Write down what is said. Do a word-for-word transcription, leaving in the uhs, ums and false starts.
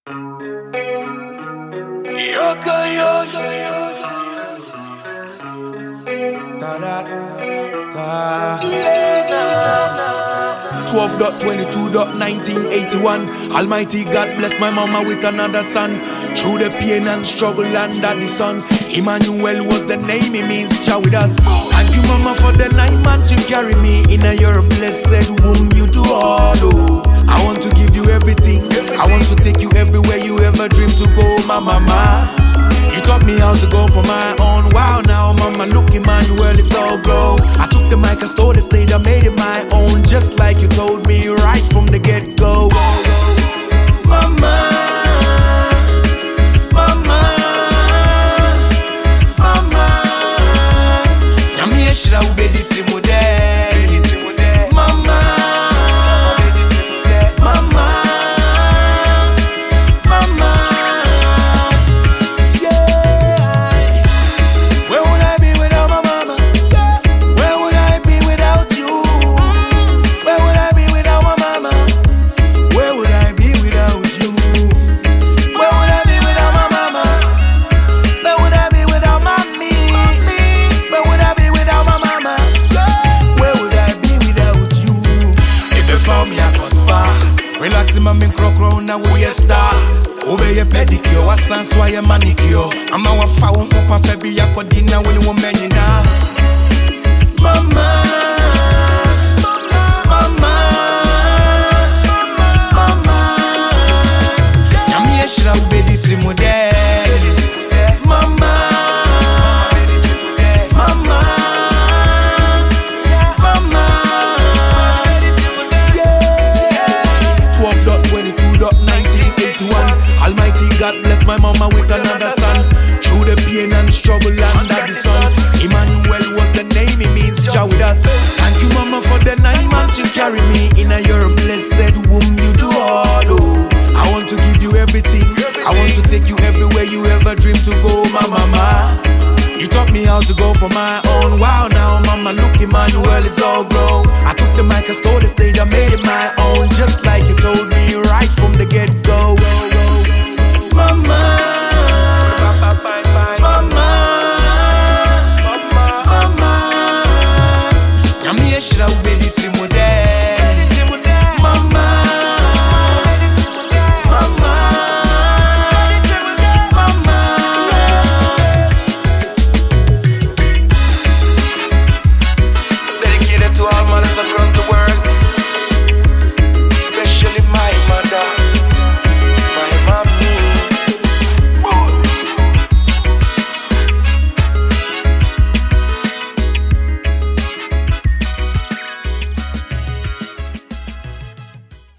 Yoko, yo, yo, yo. Da, da, da. twelve twenty-two nineteen eighty-one. Almighty God bless my mama with another son. Through the pain and struggle under the sun, Emmanuel was the name, it means Jah with us. Thank you mama for the nine months you carry me in a your blessed womb. You do all, oh. I want to give you everything. I want to take you everywhere you ever dream to go, my mama. You taught me how to go for my own. Wow, now mama, look, Emmanuel, it's all grown. I took the mic, I stole the stage, I made it my own, just like you told me right from the get-go. Mama, mama, mama, Nyame shira ubedi timude. Mama, mama, mama. Where would I be without my mama? Where would I be without you? Where would I be without my mama? Where would I be without you? Where would I be without my mama? Where would I be without mommy? Where would I be without my mama? Where would I be without you? If you found me, I could spa. Relaxing my min croc round now we a star. Obey your pedicure, what sense why your manicure? I'm our found up a February, I could dinner when you were many now. Mama, mama, mama, Nyame shira ubedi trimude. Mama, mama, mama, twelve twenty-two nineteen eighty-one. Almighty God bless my mama with another son. Through the pain and struggle under the sun, Emmanuel was the name, it means Jah with us. Thank you mama for the nine months you carry me in a your blessed womb. You do all, oh. I want to give you everything. I want to take you everywhere you ever dream to go, my mama. You taught me how to go for my own. Wow, now mama, look, Emmanuel, it's all grown. I took the mic, I stole the stage, I made it my own, just like you